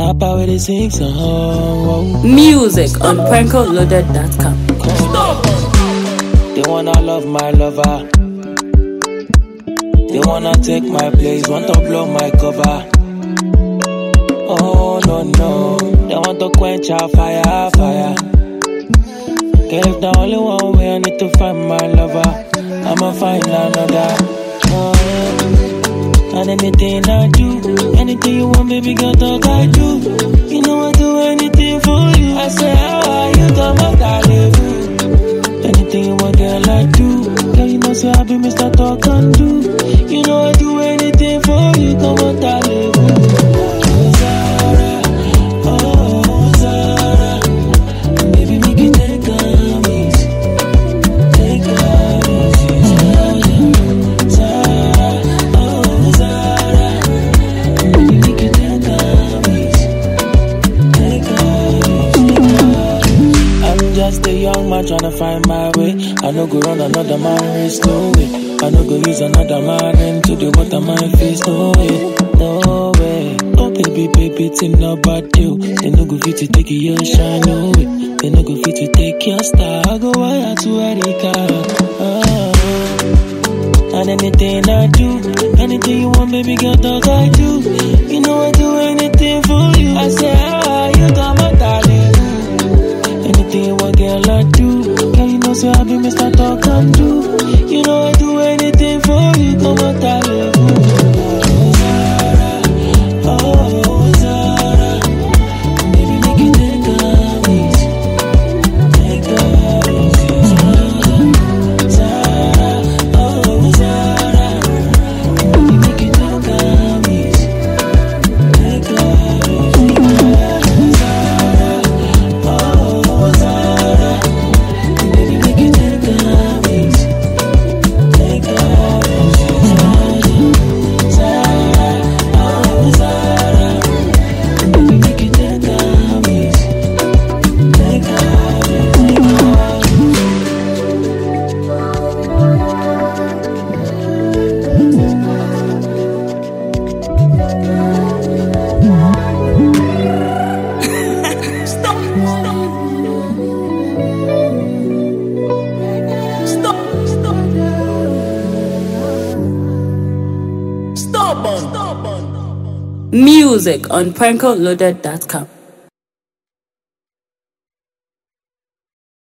rapper with a sing song. Music on prankoloaded.com. They wanna love my lover. They wanna take my place, want to blow my cover. Oh no no, they want to quench our fire, fire. If the only one way, I need to find my lover. I'ma find another. Oh, yeah. And anything I do, anything you want, baby girl, talk I do. You know I do anything for you. I say, how are you, come on, darling. Anything you want, girl, I do. Girl, you know, so I be Mr. Talk and do. You know I do anything for you, come on, darling. Tryna find my way. I no go run another man race, no way. I no go use another man into the water my face, no way, no way. Oh baby, baby, it's not bad deal. They no go fit to take your shine, no way. They no go fit to take your star. I go wire to Erika. And anything I do, anything you want, baby girl, talk I do. You know I do anything for you. I say, how are you, come on, darling. Anything you want, girl, I do. Girl, you know, so I be Mr. Talk and do. You know I do anything for you, come on, darling. Oh, Zara, baby, make it take a piece. Take a piece. Zara, oh, Zara, baby, make it take a piece. Take a piece. Music on prankoloaded.com.